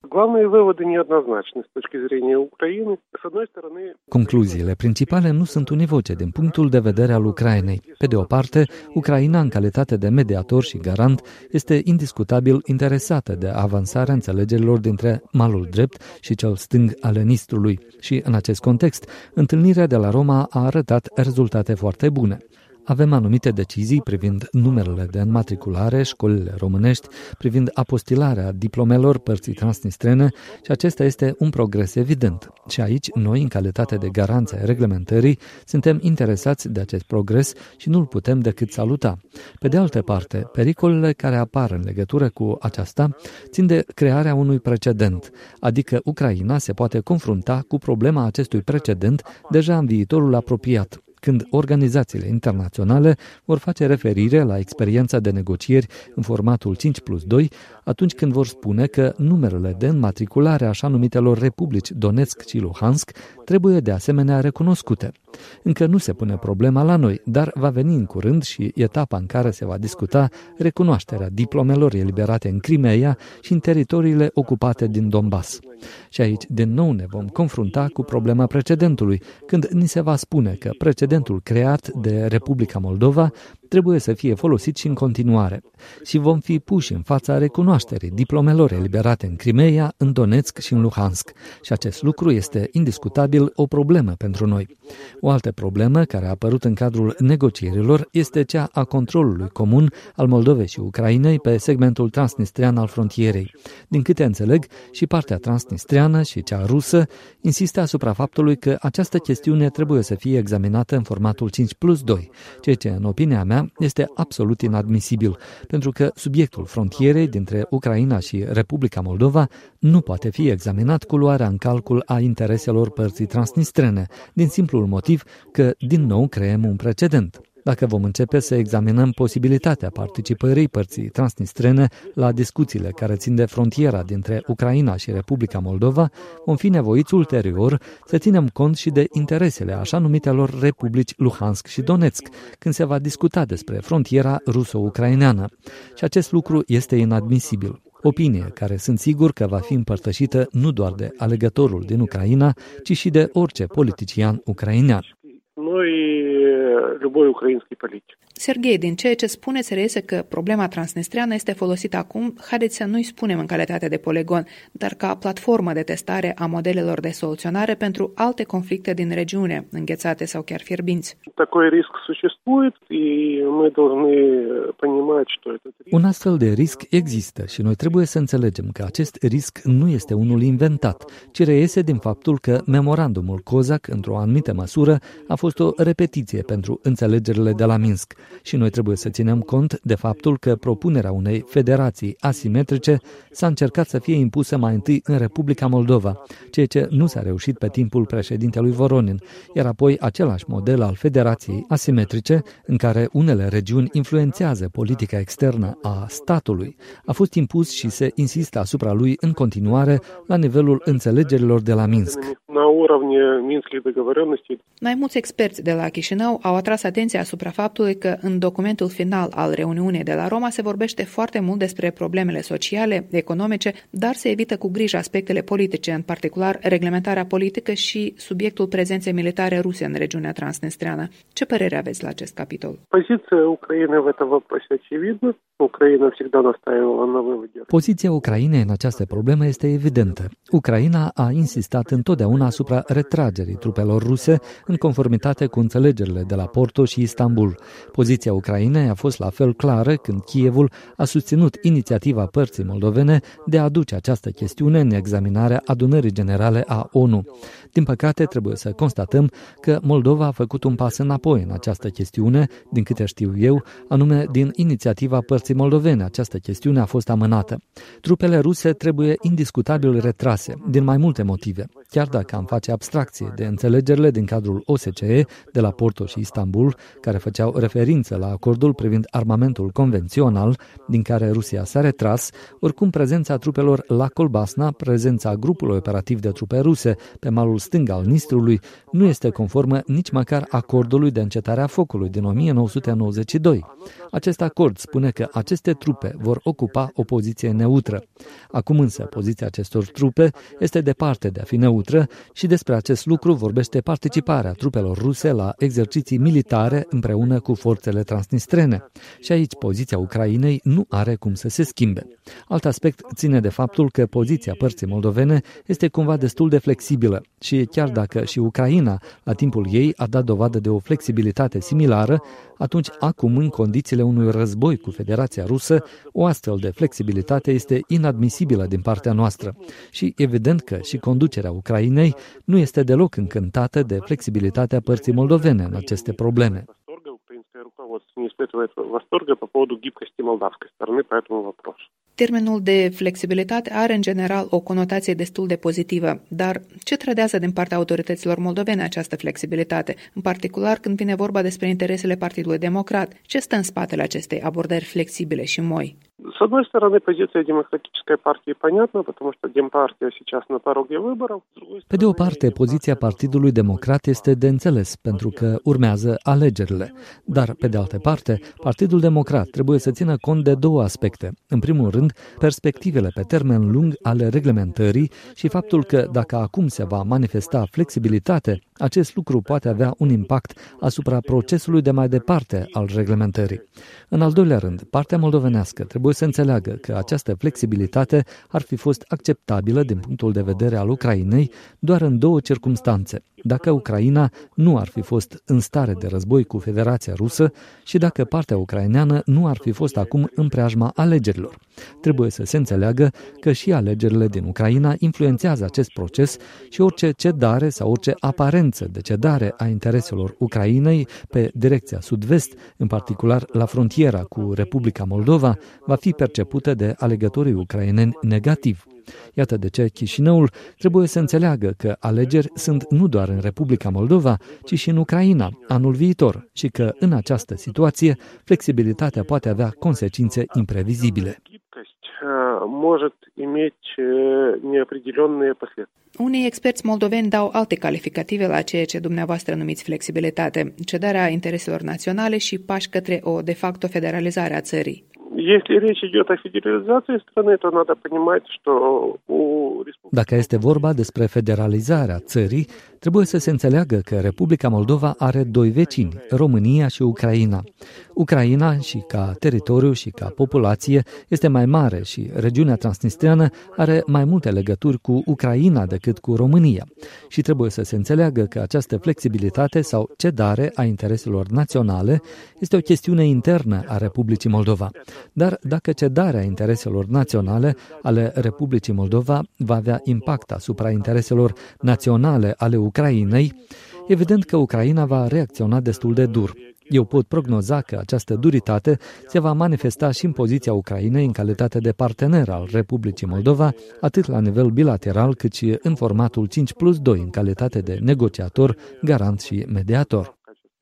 Concluziile principale nu sunt univoce din punctul de vedere al Ucrainei. Pe de o parte, Ucraina, în calitate de mediator și garant, este indiscutabil interesată de avansarea înțelegerilor dintre malul drept și cel stâng al Nistrului. Și, în acest context, întâlnirea de la Roma a arătat rezultate foarte bune. Avem anumite decizii privind numerele de înmatriculare, școlile românești, privind apostilarea diplomelor părții transnistrene și acesta este un progres evident. Și aici, noi, în calitate de garanți ai reglementării, suntem interesați de acest progres și nu-l putem decât saluta. Pe de altă parte, pericolele care apar în legătură cu aceasta țin de crearea unui precedent, adică Ucraina se poate confrunta cu problema acestui precedent deja în viitorul apropiat, când organizațiile internaționale vor face referire la experiența de negocieri în formatul 5+2, atunci când vor spune că numerele de înmatriculare așa numitelor republici Donetsk și Luhansk trebuie de asemenea recunoscute. Încă nu se pune problema la noi, dar va veni în curând și etapa în care se va discuta recunoașterea diplomelor eliberate în Crimeea și în teritoriile ocupate din Donbass. Și aici, din nou, ne vom confrunta cu problema precedentului, când ni se va spune că precedentul creat de Republica Moldova trebuie să fie folosit și în continuare. Și vom fi puși în fața recunoașterii diplomelor eliberate în Crimeea, în Donetsk și în Luhansk. Și acest lucru este indiscutabil o problemă pentru noi. O altă problemă care a apărut în cadrul negocierilor este cea a controlului comun al Moldovei și Ucrainei pe segmentul transnistrian al frontierei. Din câte înțeleg, și partea transnistriană și cea rusă insistă asupra faptului că această chestiune trebuie să fie examinată în formatul 5+2, ceea ce, în opinia mea, este absolut inadmisibil, pentru că subiectul frontierei dintre Ucraina și Republica Moldova nu poate fi examinat cu luarea în calcul a intereselor părții transnistrene, din simplul motiv că, din nou, creăm un precedent. Dacă vom începe să examinăm posibilitatea participării părții transnistrene la discuțiile care țin de frontiera dintre Ucraina și Republica Moldova, vom fi nevoiți ulterior să ținem cont și de interesele așa numitelor republici Luhansk și Donetsk, când se va discuta despre frontiera ruso-ucraineană. Și acest lucru este inadmisibil. Opinie care sunt sigur că va fi împărtășită nu doar de alegătorul din Ucraina, ci și de orice politician ucrainean. Serghei, din ceea ce spuneți reiese că problema transnistriană este folosită acum, haideți să nu-i spunem în calitate de poligon, dar ca platformă de testare a modelelor de soluționare pentru alte conflicte din regiune, înghețate sau chiar fierbinți. Un astfel de risc există și noi trebuie să înțelegem că acest risc nu este unul inventat, ci reiese din faptul că memorandumul COSAC, într-o anumită măsură, a fost o repetiție pentru înțelegerile de la Minsk. Și noi trebuie să ținem cont de faptul că propunerea unei federații asimetrice s-a încercat să fie impusă mai întâi în Republica Moldova, ceea ce nu s-a reușit pe timpul președintelui Voronin, iar apoi același model al federației asimetrice, în care unele regiuni influențează politica externă a statului, a fost impus și se insistă asupra lui în continuare la nivelul înțelegerilor de la Minsk. Mai mulți experți de la Chișinău au atras atenția asupra faptului că în documentul final al reuniunii de la Roma se vorbește foarte mult despre problemele sociale, economice, dar se evită cu grijă aspectele politice, în particular reglementarea politică și subiectul prezenței militare ruse în regiunea transnistreană. Ce părere aveți la acest capitol? Poziția Ucrainei în această problemă este evidentă. Ucraina a insistat întotdeauna asupra retragerii trupelor ruse în conformitate cu înțelegerile de la Porto și Istanbul. Poziția Ucrainei a fost la fel clară când Kievul a susținut inițiativa părții moldovene de a aduce această chestiune în examinarea adunării generale a ONU. Din păcate, trebuie să constatăm că Moldova a făcut un pas înapoi în această chestiune, din câte știu eu, anume din inițiativa părții moldovene. Această chestiune a fost amânată. Trupele ruse trebuie indiscutabil retrase, din mai multe motive. chiar dacă am face abstracție de înțelegerile din cadrul OSCE de la Porto și Istanbul, care făceau referință la acordul privind armamentul convențional, din care Rusia s-a retras, oricum prezența trupelor la Colbasna, prezența grupului operativ de trupe ruse pe malul stâng al Nistrului, nu este conformă nici măcar acordului de încetare a focului din 1992. Acest acord spune că aceste trupe vor ocupa o poziție neutră. Acum însă, poziția acestor trupe este departe de a fi neutră și despre acest lucru vorbește participarea trupelor ruse la exerciții militare împreună cu forțele transnistrene. Și aici poziția Ucrainei nu are cum să se schimbe. Alt aspect ține de faptul că poziția părții moldovene este cumva destul de flexibilă și chiar dacă și Ucraina la timpul ei a dat dovadă de o flexibilitate similară, atunci acum, în condițiile unui război cu Federația Rusă, o astfel de flexibilitate este inadmisibilă din partea noastră. Și evident că și conducerea Ucrainei nu este deloc încântată de flexibilitatea părții moldovene în aceste probleme. Не испытывает восторга по поводу гибкости молдавской стороны по этому вопросу. Termenul de flexibilitate are în general o conotație destul de pozitivă, dar ce trădează din partea autorităților moldovene această flexibilitate, în particular când vine vorba despre interesele Partidului Democrat? Ce stă în spatele acestei abordări flexibile și moi? С одной стороны, позиция демократической партии понятна, потому что Демпартия сейчас на пороге выборов. Pe de o parte, poziția Partidului Democrat este de înțeles, pentru că urmează alegerile. Dar, pe de altă parte, Partidul Democrat trebuie să țină cont de două aspecte. În primul rând, perspectivele pe termen lung ale reglementării și faptul că, dacă acum se va manifesta flexibilitate, acest lucru poate avea un impact asupra procesului de mai departe al reglementării. În al doilea rând, partea moldovenească trebuie să înțeleagă că această flexibilitate ar fi fost acceptabilă din punctul de vedere al Ucrainei doar în două circumstanțe: dacă Ucraina nu ar fi fost în stare de război cu Federația Rusă și dacă partea ucraineană nu ar fi fost acum în preajma alegerilor. Trebuie să se înțeleagă că și alegerile din Ucraina influențează acest proces și orice cedare sau orice aparență de cedare a intereselor Ucrainei pe direcția sud-vest, în particular la frontiera cu Republica Moldova, va fi percepută de alegătorii ucraineni negativ. Iată de ce Chișinăul trebuie să înțeleagă că alegeri sunt nu doar în Republica Moldova, ci și în Ucraina anul viitor și că în această situație flexibilitatea poate avea consecințe imprevizibile. Unii experți moldoveni dau alte calificative la ceea ce dumneavoastră numiți flexibilitate, cedarea intereselor naționale și pași către o de facto federalizare a țării. Если речь идет о федерализации страны, то надо понимать, что у Dacă este vorba despre federalizarea țării, trebuie să se înțeleagă că Republica Moldova are doi vecini, România și Ucraina. Ucraina, și ca teritoriu și ca populație, este mai mare și regiunea transnistreană are mai multe legături cu Ucraina decât cu România. Și trebuie să se înțeleagă că această flexibilitate sau cedare a intereselor naționale este o chestiune internă a Republicii Moldova. Dar dacă cedarea intereselor naționale ale Republicii Moldova va avea impact asupra intereselor naționale ale Ucrainei, evident că Ucraina va reacționa destul de dur. Eu pot prognoza că această duritate se va manifesta și în poziția Ucrainei în calitate de partener al Republicii Moldova, atât la nivel bilateral cât și în formatul 5+2 în calitate de negociator, garant și mediator.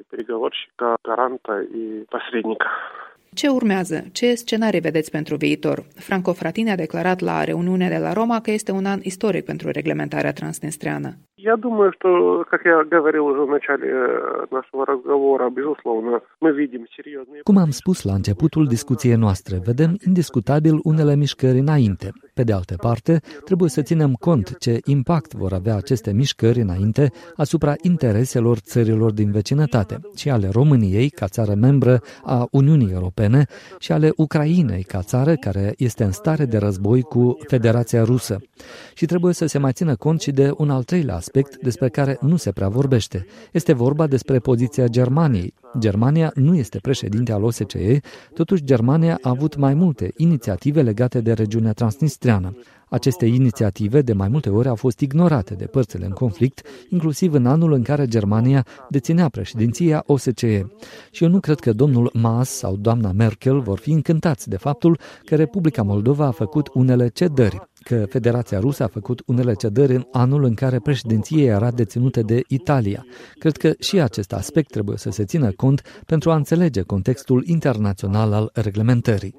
Ce urmează? Ce scenarii vedeți pentru viitor? Franco Frattini a declarat la reuniunea de la Roma că este un an istoric pentru reglementarea transnistreană. Я думаю, что, как я говорил уже в начале нашего разговора, безусловно, мы видим серьезные... Cum am spus la începutul discuției noastre, vedem indiscutabil unele mișcări înainte. Pe de altă parte, trebuie să ținem cont ce impact vor avea aceste mișcări înainte asupra intereselor țărilor din vecinătate și ale României ca țară membră a Uniunii Europene și ale Ucrainei ca țară care este în stare de război cu Federația Rusă. Și trebuie să se mai țină cont și de un al treilea aspect despre care nu se prea vorbește. Este vorba despre poziția Germaniei. Germania nu este președinte al OSCE, totuși Germania a avut mai multe inițiative legate de regiunea transnistreană. Aceste inițiative de mai multe ori au fost ignorate de părțile în conflict, inclusiv în anul în care Germania deținea președinția OSCE. Și eu nu cred că domnul Maas sau doamna Merkel vor fi încântați de faptul că Republica Moldova a făcut unele cedări. că Federația Rusă a făcut unele cedări în anul în care președinția era deținută de Italia. Cred că și acest aspect trebuie să se țină cont pentru a înțelege contextul internațional al reglementării.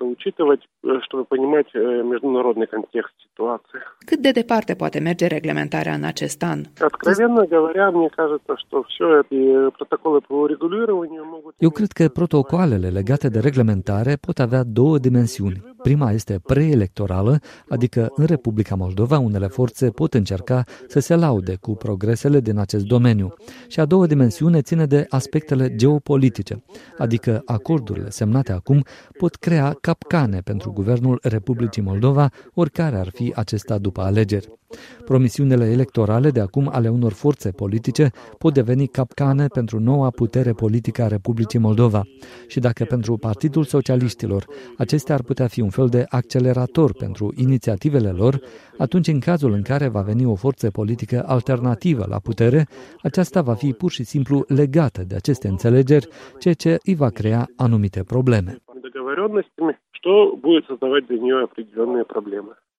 Cât de departe poate merge reglementarea în acest an? Eu cred că protocoalele legate de reglementare pot avea două dimensiuni. Prima este preelectorală, adică în Republica Moldova unele forțe pot încerca să se laude cu progresele din acest domeniu. Și a doua dimensiune ține de aspectele geopolitice, adică acordurile semnate acum pot crea capcane pentru guvernul Republicii Moldova, oricare ar fi acesta după alegeri. Promisiunile electorale de acum ale unor forțe politice pot deveni capcane pentru noua putere politică a Republicii Moldova. Și dacă pentru Partidul Socialiștilor acestea ar putea fi un fel de accelerator pentru inițiativele lor, atunci în cazul în care va veni o forță politică alternativă la putere, aceasta va fi pur și simplu legată de aceste înțelegeri, ceea ce îi va crea anumite probleme. Что будет создавать для нее определенные проблемы.